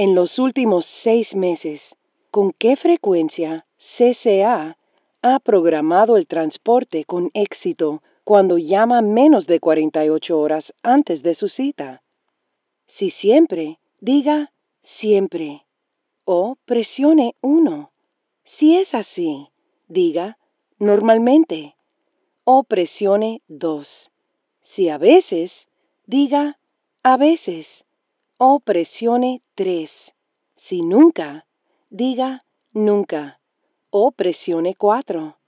En los últimos 6 meses, ¿con qué frecuencia CCA ha programado el transporte con éxito cuando llama menos de 48 horas antes de su cita? Si siempre, diga siempre o presione 1. Si es así, diga normalmente o presione 2. Si a veces, diga a veces o presione 3. Si nunca, diga nunca o presione 4.